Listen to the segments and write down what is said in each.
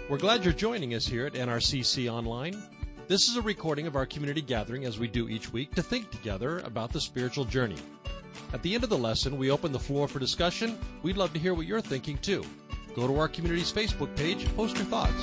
We're glad you're joining us here at NRCC Online. This is a recording of our community gathering as we do each week to think together about the spiritual journey. At the end of the lesson, we open the floor for discussion. We'd love to hear what you're thinking too. Go to our community's Facebook page, post your thoughts.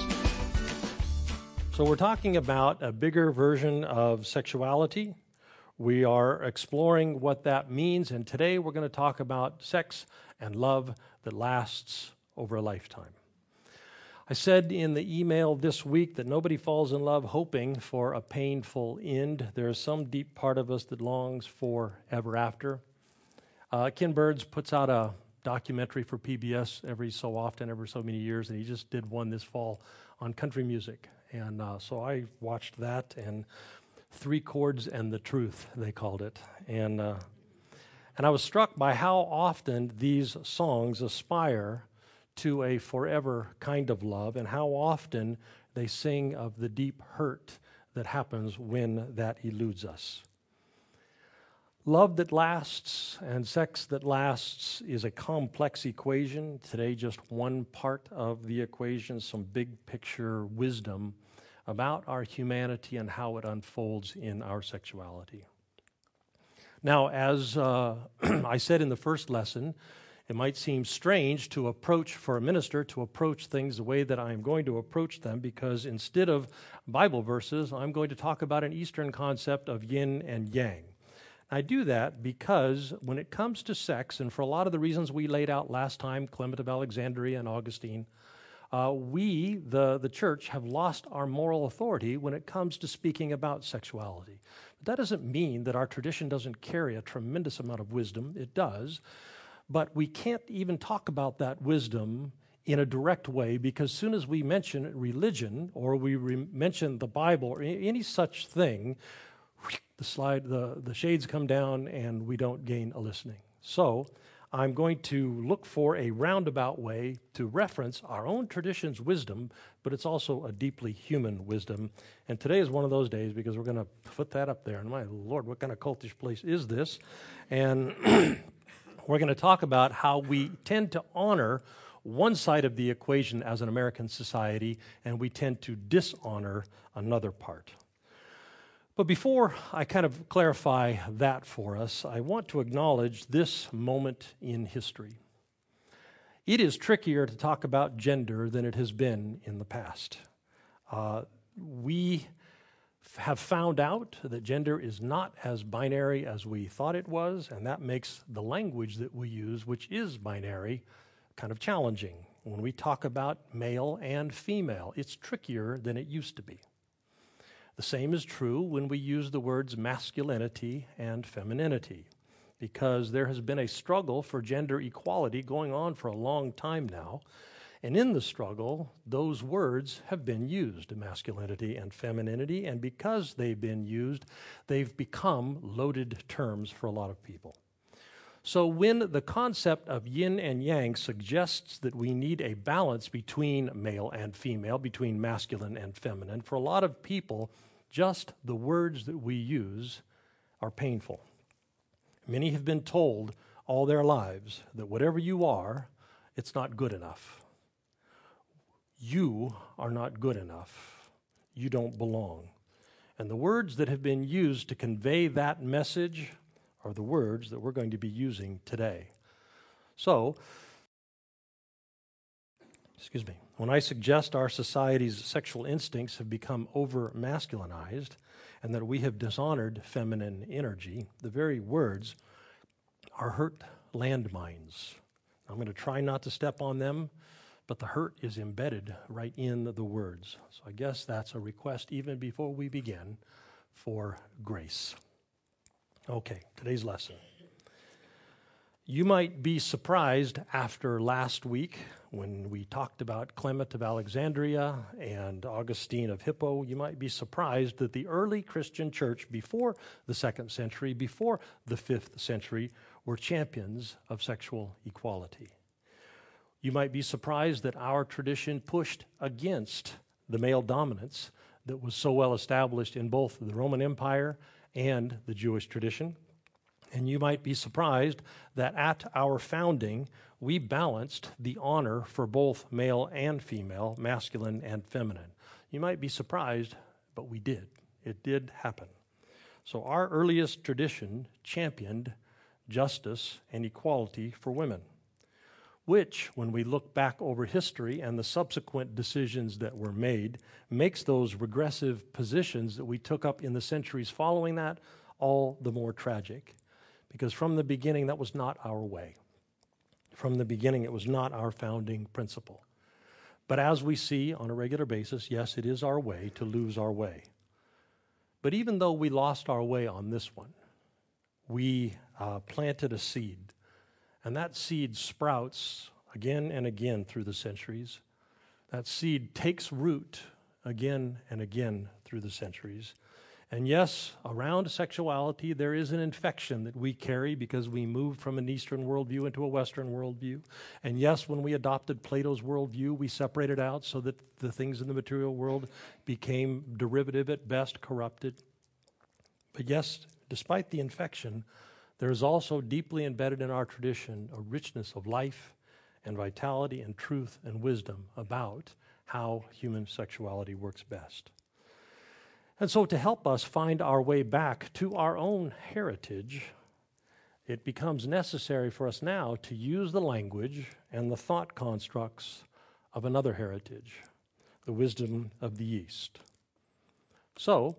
So we're talking about a bigger version of sexuality. We are exploring what that means, and today we're going to talk about sex and love that lasts over a lifetime. I said in the email this week that nobody falls in love hoping for a painful end. There is some deep part of us that longs for ever after. Ken Burns puts out a documentary for PBS every so often, every so many years, and he just did one this fall on country music. And so I watched that, and Three Chords and the Truth, they called it. And I was struck by how often these songs aspire to a forever kind of love, and how often they sing of the deep hurt that happens when that eludes us. Love that lasts and sex that lasts is a complex equation. Today, just one part of the equation, some big picture wisdom about our humanity and how it unfolds in our sexuality. Now, as I said in the first lesson, it might seem strange for a minister to approach things the way that I'm going to approach them, because instead of Bible verses, I'm going to talk about an Eastern concept of yin and yang. I do that because when it comes to sex, and for a lot of the reasons we laid out last time, Clement of Alexandria and Augustine, we, the church, have lost our moral authority when it comes to speaking about sexuality. But that doesn't mean that our tradition doesn't carry a tremendous amount of wisdom. It does. But we can't even talk about that wisdom in a direct way, because as soon as we mention religion or we mention the Bible or any such thing, the shades come down and we don't gain a listening. So I'm going to look for a roundabout way to reference our own tradition's wisdom, but it's also a deeply human wisdom. And today is one of those days, because we're going to put that up there. And my Lord, what kind of cultish place is this? And we're going to talk about how we tend to honor one side of the equation as an American society, and we tend to dishonor another part. But before I kind of clarify that for us, I want to acknowledge this moment in history. It is trickier to talk about gender than it has been in the past. We have found out that gender is not as binary as we thought it was, and that makes the language that we use, which is binary, kind of challenging. When we talk about male and female, it's trickier than it used to be. The same is true when we use the words masculinity and femininity, because there has been a struggle for gender equality going on for a long time now. And in the struggle, those words have been used, masculinity and femininity, and because they've been used, they've become loaded terms for a lot of people. So when the concept of yin and yang suggests that we need a balance between male and female, between masculine and feminine, for a lot of people, just the words that we use are painful. Many have been told all their lives that whatever you are, it's not good enough. You are not good enough. You don't belong. And the words that have been used to convey that message are the words that we're going to be using today. So, when I suggest our society's sexual instincts have become over-masculinized and that we have dishonored feminine energy, the very words are hurt landmines. I'm going to try not to step on them, but the hurt is embedded right in the words. So I guess that's a request even before we begin for grace. Okay, today's lesson. You might be surprised after last week when we talked about Clement of Alexandria and Augustine of Hippo. You might be surprised that the early Christian church before the 2nd century, before the 5th century, were champions of sexual equality. You might be surprised that our tradition pushed against the male dominance that was so well established in both the Roman Empire and the Jewish tradition. And you might be surprised that at our founding, we balanced the honor for both male and female, masculine and feminine. You might be surprised, but we did. It did happen. So our earliest tradition championed justice and equality for women, which, when we look back over history and the subsequent decisions that were made, makes those regressive positions that we took up in the centuries following that all the more tragic. Because from the beginning, that was not our way. From the beginning, it was not our founding principle. But as we see on a regular basis, yes, it is our way to lose our way. But even though we lost our way on this one, we planted a seed. And that seed sprouts again and again through the centuries. That seed takes root again and again through the centuries. And yes, around sexuality, there is an infection that we carry because we moved from an Eastern worldview into a Western worldview. And yes, when we adopted Plato's worldview, we separated out so that the things in the material world became derivative at best, corrupted. But yes, despite the infection, there is also deeply embedded in our tradition a richness of life and vitality and truth and wisdom about how human sexuality works best. And so to help us find our way back to our own heritage, it becomes necessary for us now to use the language and the thought constructs of another heritage, the wisdom of the East. So,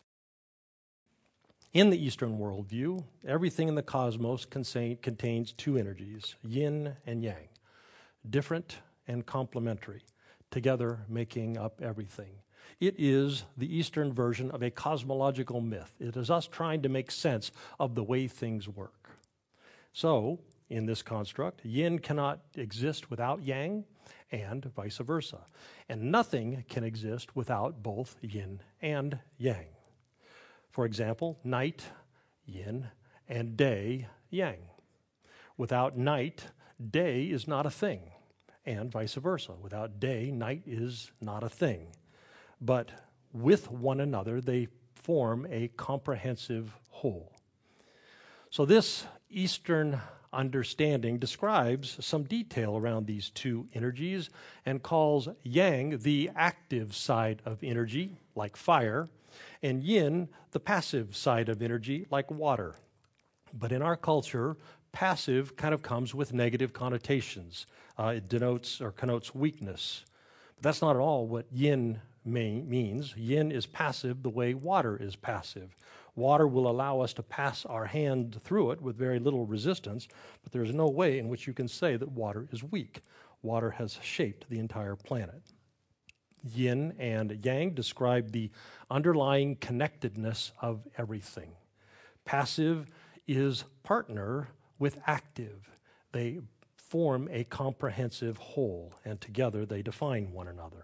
in the Eastern worldview, everything in the cosmos contains two energies, yin and yang, different and complementary, together making up everything. It is the Eastern version of a cosmological myth. It is us trying to make sense of the way things work. So, in this construct, yin cannot exist without yang, and vice versa. And nothing can exist without both yin and yang. For example, night, yin, and day, yang. Without night, day is not a thing, and vice versa. Without day, night is not a thing. But with one another, they form a comprehensive whole. So this Eastern understanding describes some detail around these two energies and calls yang the active side of energy, like fire, and yin the passive side of energy, like water. But in our culture, passive kind of comes with negative connotations. It denotes or connotes weakness. But that's not at all what yin means. Yin is passive the way water is passive. Water will allow us to pass our hand through it with very little resistance, but there's no way in which you can say that water is weak. Water has shaped the entire planet. Yin and yang describe the underlying connectedness of everything. Passive is partner with active. They form a comprehensive whole, and together they define one another.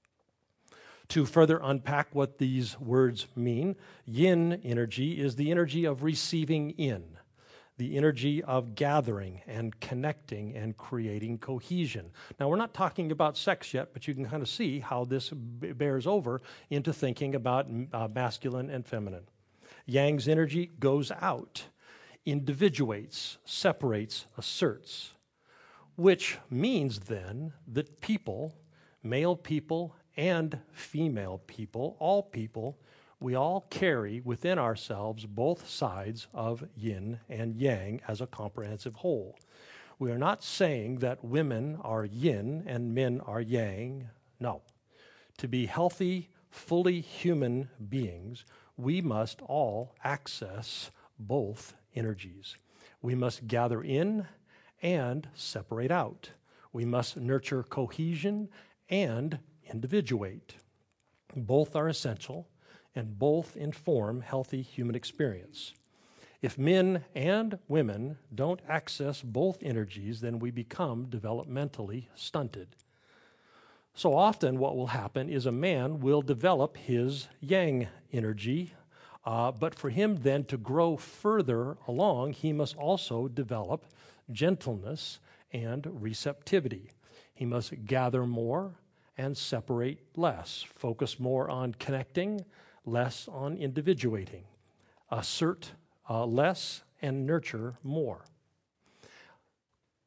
To further unpack what these words mean, yin energy is the energy of receiving in, the energy of gathering and connecting and creating cohesion. Now, we're not talking about sex yet, but you can kind of see how this bears over into thinking about masculine and feminine. Yang's energy goes out, individuates, separates, asserts, which means then that people, male people and female people, we all carry within ourselves both sides of yin and yang as a comprehensive whole. We are not saying that women are yin and men are yang. No. To be healthy, fully human beings, we must all access both energies. We must gather in and separate out. We must nurture cohesion and individuate. Both are essential, and both inform healthy human experience. If men and women don't access both energies, then we become developmentally stunted. So often what will happen is a man will develop his yang energy, but for him then to grow further along, he must also develop gentleness and receptivity. He must gather more and separate less, focus more on connecting, less on individuating, assert less and nurture more.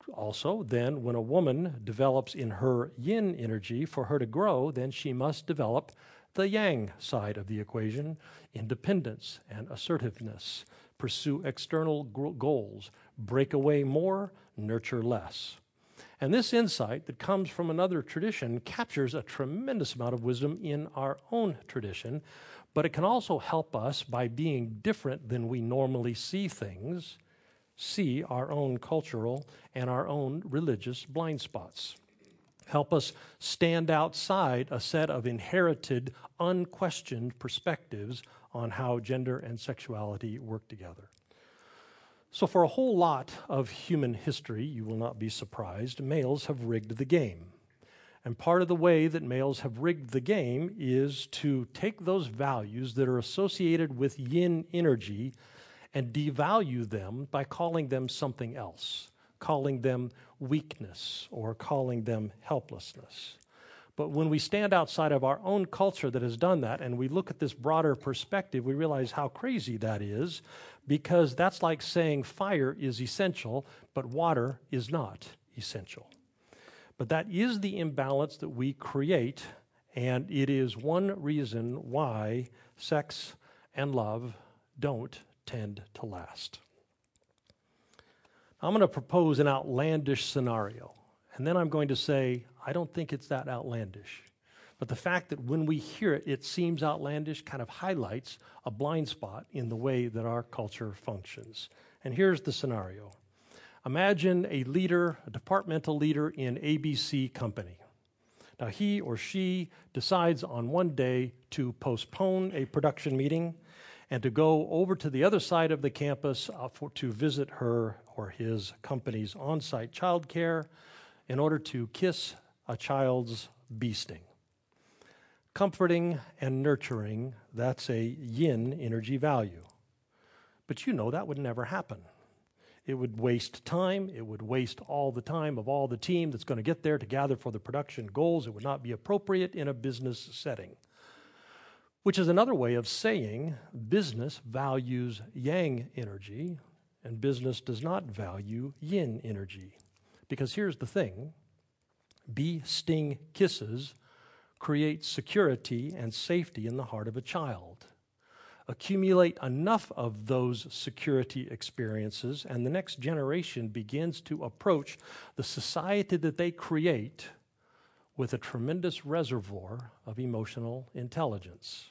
Also, then, when a woman develops in her yin energy, for her to grow, then she must develop the yang side of the equation, independence and assertiveness, pursue external goals, break away more, nurture less. And this insight that comes from another tradition captures a tremendous amount of wisdom in our own tradition, but it can also help us by being different than we normally see things, see our own cultural and our own religious blind spots. Help us stand outside a set of inherited, unquestioned perspectives on how gender and sexuality work together. So for a whole lot of human history, you will not be surprised, males have rigged the game. And part of the way that males have rigged the game is to take those values that are associated with yin energy and devalue them by calling them something else, calling them weakness or calling them helplessness. But when we stand outside of our own culture that has done that and we look at this broader perspective, we realize how crazy that is, because that's like saying fire is essential, but water is not essential. But that is the imbalance that we create, and it is one reason why sex and love don't tend to last. I'm going to propose an outlandish scenario, and then I'm going to say, I don't think it's that outlandish. But the fact that when we hear it, it seems outlandish kind of highlights a blind spot in the way that our culture functions. And here's the scenario. Imagine a leader, a departmental leader in ABC company. Now, he or she decides on one day to postpone a production meeting and to go over to the other side of the campus to visit her or his company's on-site childcare in order to kiss a child's bee sting. Comforting and nurturing, that's a yin energy value. But you know that would never happen. It would waste time. It would waste all the time of all the team that's going to get there to gather for the production goals. It would not be appropriate in a business setting. Which is another way of saying business values yang energy and business does not value yin energy. Because here's the thing, bee sting kisses create security and safety in the heart of a child. Accumulate enough of those security experiences, and the next generation begins to approach the society that they create with a tremendous reservoir of emotional intelligence.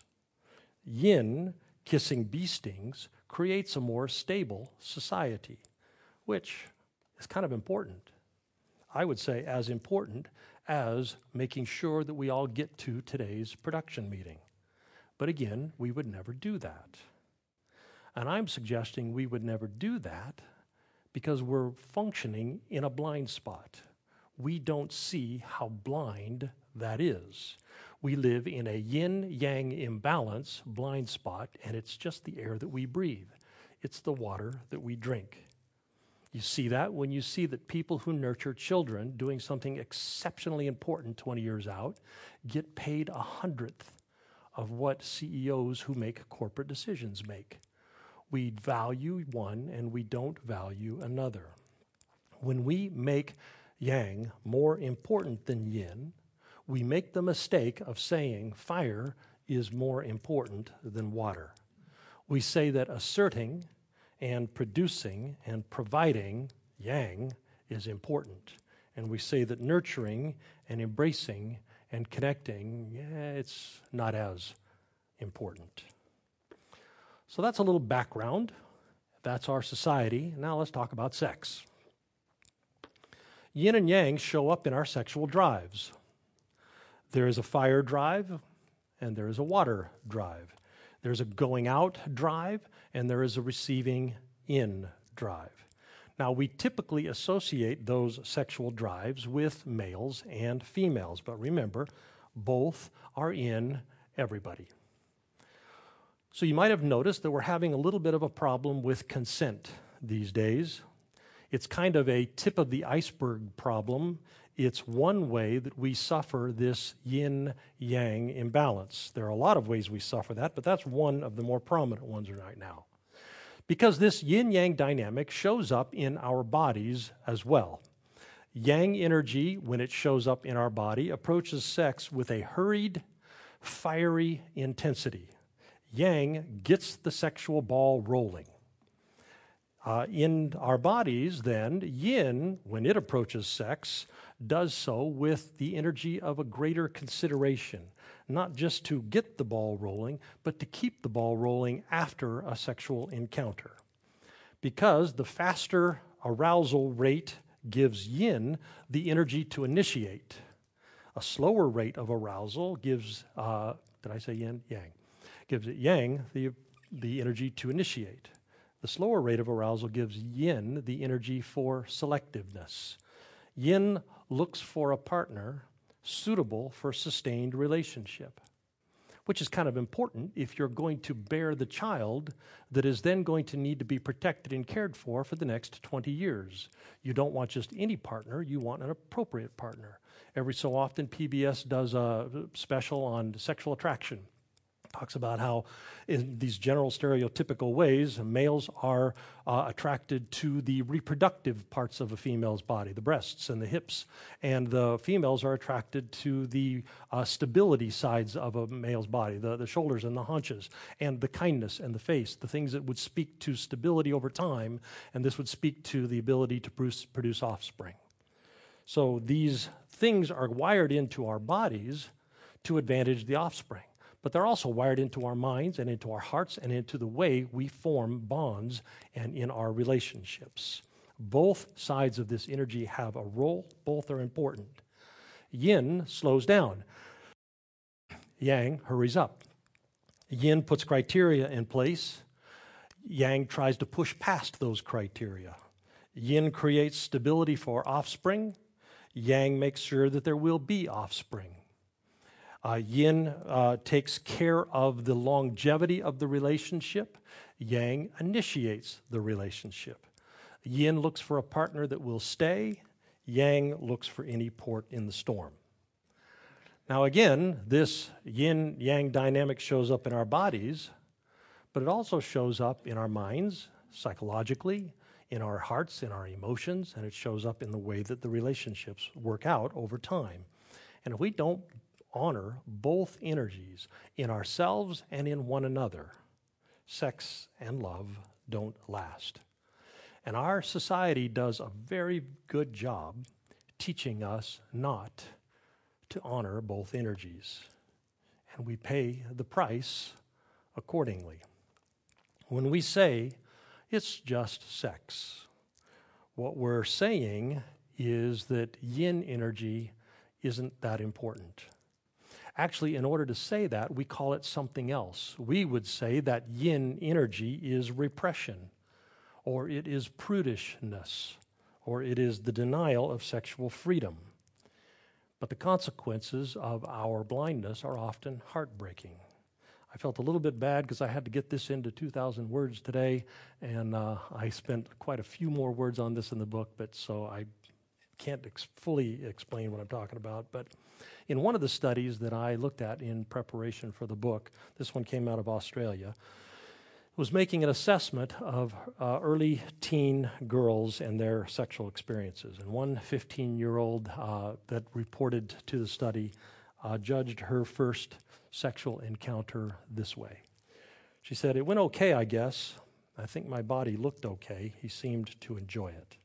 Yin, kissing bee stings, creates a more stable society, which is kind of important. I would say as important as making sure that we all get to today's production meeting. But again, we would never do that. And I'm suggesting we would never do that because we're functioning in a blind spot. We don't see how blind that is. We live in a yin-yang imbalance, blind spot, and it's just the air that we breathe. It's the water that we drink. You see that when you see that people who nurture children doing something exceptionally important 20 years out get paid 1/100th of what CEOs who make corporate decisions make. We value one and we don't value another. When we make yang more important than yin, we make the mistake of saying fire is more important than water. We say that asserting and producing and providing yang is important. And we say that nurturing and embracing and connecting, it's not as important. So that's a little background. That's our society. Now let's talk about sex. Yin and yang show up in our sexual drives. There is a fire drive and there is a water drive. There's a going out drive and there is a receiving in drive. Now, we typically associate those sexual drives with males and females, but remember, both are in everybody. So you might have noticed that we're having a little bit of a problem with consent these days. It's kind of a tip of the iceberg problem. It's one way that we suffer this yin-yang imbalance. There are a lot of ways we suffer that, but that's one of the more prominent ones right now. Because this yin-yang dynamic shows up in our bodies as well. Yang energy, when it shows up in our body, approaches sex with a hurried, fiery intensity. Yang gets the sexual ball rolling. In our bodies, then, yin, when it approaches sex, does so with the energy of a greater consideration, not just to get the ball rolling, but to keep the ball rolling after a sexual encounter. Because the faster arousal rate gives yin the energy to initiate. A slower rate of arousal gives, did I say yin? Yang. Gives it yang the energy to initiate. The slower rate of arousal gives yin the energy for selectiveness. Yin looks for a partner suitable for sustained relationship, which is kind of important if you're going to bear the child that is then going to need to be protected and cared for the next 20 years. You don't want just any partner, you want an appropriate partner. Every so often, PBS does a special on sexual attraction. Talks about how in these general stereotypical ways, males are attracted to the reproductive parts of a female's body, the breasts and the hips, and the females are attracted to the stability sides of a male's body, the shoulders and the haunches, and the kindness and the face, the things that would speak to stability over time, and this would speak to the ability to produce offspring. So these things are wired into our bodies to advantage the offspring. But they're also wired into our minds and into our hearts and into the way we form bonds and in our relationships. Both sides of this energy have a role. Both are important. Yin slows down. Yang hurries up. Yin puts criteria in place. Yang tries to push past those criteria. Yin creates stability for offspring. Yang makes sure that there will be offspring. Yin takes care of the longevity of the relationship. Yang initiates the relationship. Yin looks for a partner that will stay. Yang looks for any port in the storm. Now again, this yin-yang dynamic shows up in our bodies, but it also shows up in our minds, psychologically, in our hearts, in our emotions, and it shows up in the way that the relationships work out over time. And if we don't honor both energies in ourselves and in one another, sex and love don't last. And our society does a very good job teaching us not to honor both energies. And we pay the price accordingly. When we say it's just sex, what we're saying is that yin energy isn't that important. Actually, in order to say that, we call it something else. We would say that yin energy is repression, or it is prudishness, or it is the denial of sexual freedom. But the consequences of our blindness are often heartbreaking. I felt a little bit bad because I had to get this into 2,000 words today, and I spent quite a few more words on this in the book, but so I can't fully explain what I'm talking about. But in one of the studies that I looked at in preparation for the book, this one came out of Australia, was making an assessment of early teen girls and their sexual experiences. And one 15-year-old that reported to the study judged her first sexual encounter this way. She said, "It went okay, I guess. I think my body looked okay. He seemed to enjoy it."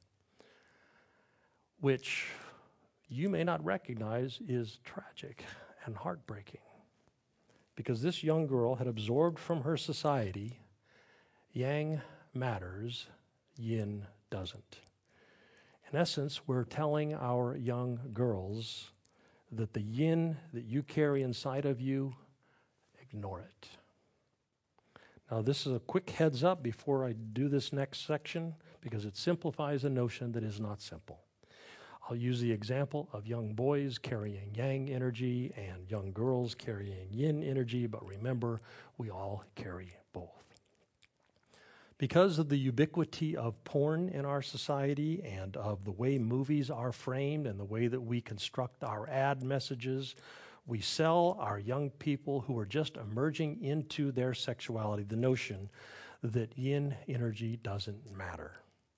Which you may not recognize is tragic and heartbreaking, because this young girl had absorbed from her society, yang matters, yin doesn't. In essence, we're telling our young girls that the yin that you carry inside of you, ignore it. Now, this is a quick heads up before I do this next section, because it simplifies a notion that is not simple. I'll use the example of young boys carrying yang energy and young girls carrying yin energy, but remember, we all carry both. Because of the ubiquity of porn in our society and of the way movies are framed and the way that we construct our ad messages, we sell our young people who are just emerging into their sexuality the notion that yin energy doesn't matter,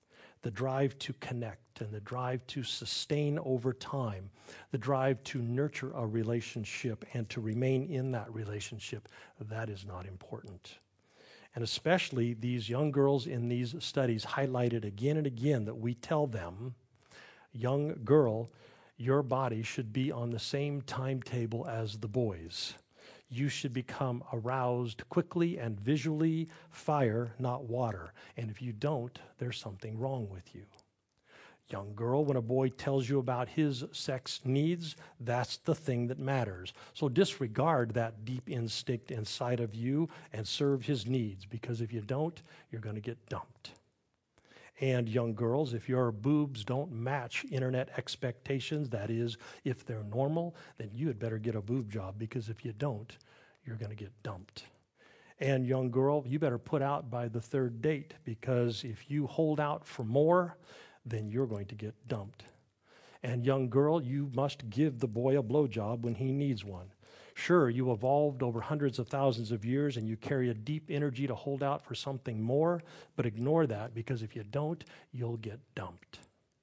the drive to connect and the drive to sustain over time, the drive to nurture a relationship and to remain in that relationship, that is not important. And especially these young girls in these studies highlighted again and again that we tell them, young girl, your body should be on the same timetable as the boys. You should become aroused quickly and visually, fire, not water. And if you don't, there's something wrong with you. Young girl, when a boy tells you about his sex needs, that's the thing that matters. So disregard that deep instinct inside of you and serve his needs, because if you don't, you're going to get dumped. And young girls, if your boobs don't match internet expectations, that is, if they're normal, then you had better get a boob job, because if you don't, you're going to get dumped. And young girl, you better put out by the third date, because if you hold out for more, then you're going to get dumped. And young girl, you must give the boy a blowjob when he needs one. Sure, you evolved over hundreds of thousands of years and you carry a deep energy to hold out for something more, but ignore that, because if you don't, you'll get dumped.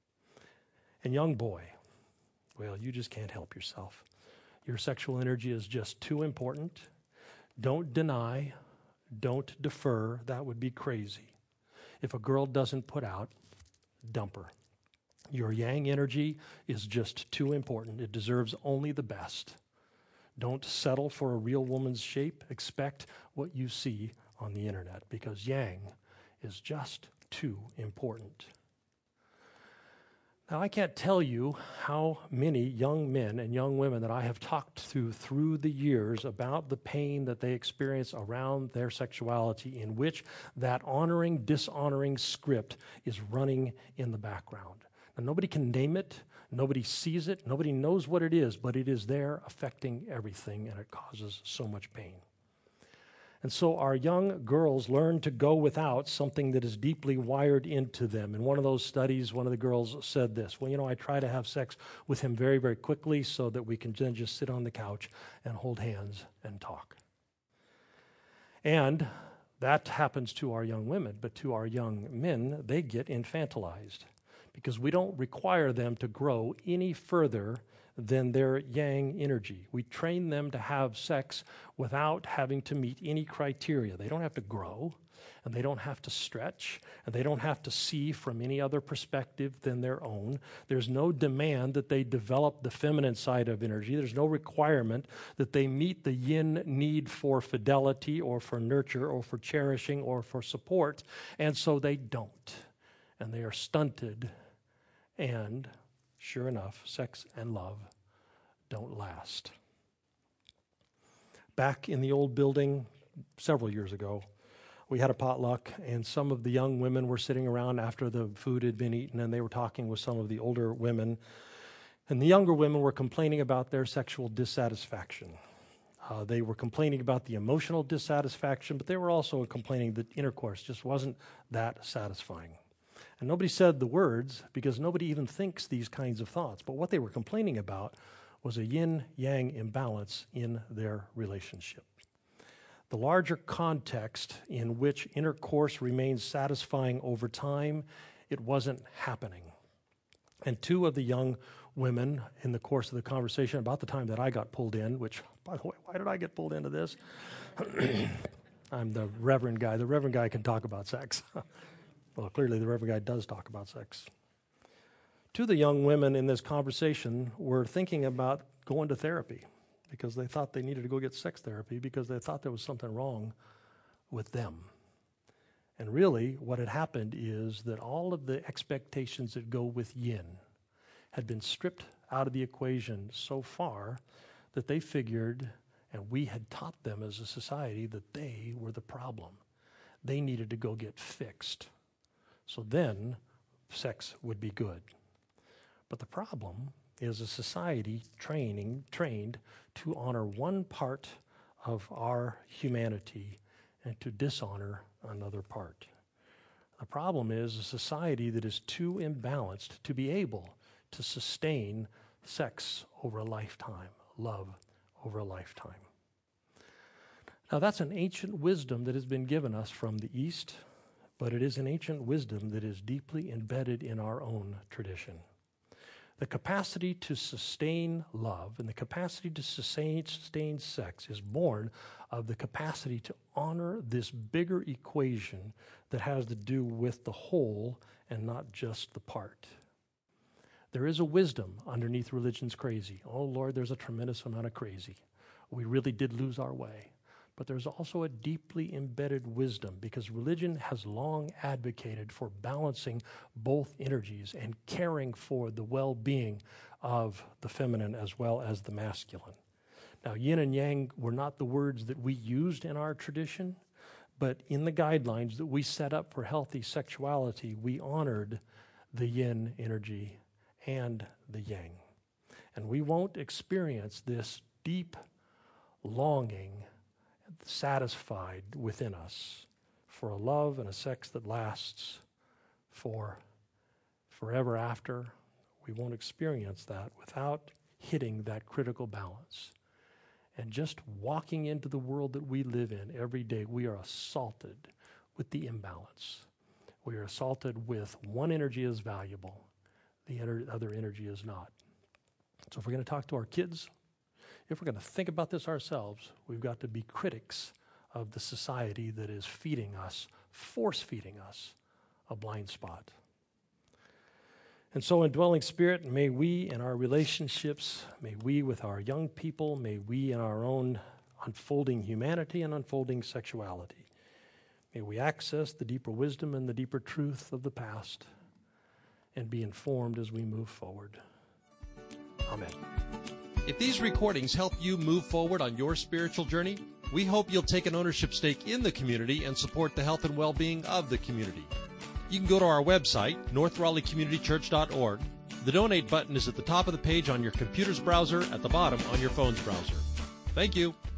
And young boy, well, you just can't help yourself. Your sexual energy is just too important. Don't deny, don't defer. That would be crazy. If a girl doesn't put out, dump her. Your yang energy is just too important. It deserves only the best. Don't settle for a real woman's shape. Expect what you see on the internet, because yang is just too important. Now, I can't tell you how many young men and young women that I have talked to through the years about the pain that they experience around their sexuality, in which that honoring, dishonoring script is running in the background. Now, nobody can name it, nobody sees it, nobody knows what it is, but it is there affecting everything, and it causes so much pain. And so our young girls learn to go without something that is deeply wired into them. In one of those studies, one of the girls said this, well, I try to have sex with him very, very quickly so that we can then just sit on the couch and hold hands and talk. And that happens to our young women, but to our young men, they get infantilized, because we don't require them to grow any further than their yang energy. We train them to have sex without having to meet any criteria. They don't have to grow, and they don't have to stretch, and they don't have to see from any other perspective than their own. There's no demand that they develop the feminine side of energy. There's no requirement that they meet the yin need for fidelity or for nurture or for cherishing or for support, and so they don't. And they are stunted, and sure enough, sex and love don't last. Back in the old building several years ago, we had a potluck, and some of the young women were sitting around after the food had been eaten, and they were talking with some of the older women. And the younger women were complaining about their sexual dissatisfaction. They were complaining about the emotional dissatisfaction, but they were also complaining that intercourse just wasn't that satisfying. And nobody said the words, because nobody even thinks these kinds of thoughts. But what they were complaining about was a yin-yang imbalance in their relationship. The larger context in which intercourse remains satisfying over time, it wasn't happening. And two of the young women, in the course of the conversation, about the time that I got pulled in, which, by the way, why did I get pulled into this? I'm the reverend guy. The reverend guy can talk about sex. Well, clearly the reverend guy does talk about sex. Two of the young women in this conversation were thinking about going to therapy, because they thought they needed to go get sex therapy, because they thought there was something wrong with them. And really, what had happened is that all of the expectations that go with yin had been stripped out of the equation so far that they figured, and we had taught them as a society, that they were the problem. They needed to go get fixed. So then, sex would be good. But the problem is a society trained to honor one part of our humanity and to dishonor another part. The problem is a society that is too imbalanced to be able to sustain sex over a lifetime, love over a lifetime. Now, that's an ancient wisdom that has been given us from the East, but it is an ancient wisdom that is deeply embedded in our own tradition. The capacity to sustain love and the capacity to sustain sex is born of the capacity to honor this bigger equation that has to do with the whole and not just the part. There is a wisdom underneath religion's crazy. Oh, Lord, there's a tremendous amount of crazy. We really did lose our way. But there's also a deeply embedded wisdom because religion has long advocated for balancing both energies and caring for the well-being of the feminine as well as the masculine. Now, yin and yang were not the words that we used in our tradition, but in the guidelines that we set up for healthy sexuality, we honored the yin energy and the yang. And we won't experience this deep longing satisfied within us for a love and a sex that lasts for forever after. We won't experience that without hitting that critical balance. And just walking into the world that we live in every day, we are assaulted with the imbalance. We are assaulted with one energy is valuable, the other energy is not. So if we're going to talk to our kids, if we're going to think about this ourselves, we've got to be critics of the society that is feeding us, force-feeding us, a blind spot. And so indwelling Spirit, may we in our relationships, may we with our young people, may we in our own unfolding humanity and unfolding sexuality, may we access the deeper wisdom and the deeper truth of the past and be informed as we move forward. Amen. If these recordings help you move forward on your spiritual journey, we hope you'll take an ownership stake in the community and support the health and well-being of the community. You can go to our website, northraleighcommunitychurch.org. The donate button is at the top of the page on your computer's browser, at the bottom on your phone's browser. Thank you.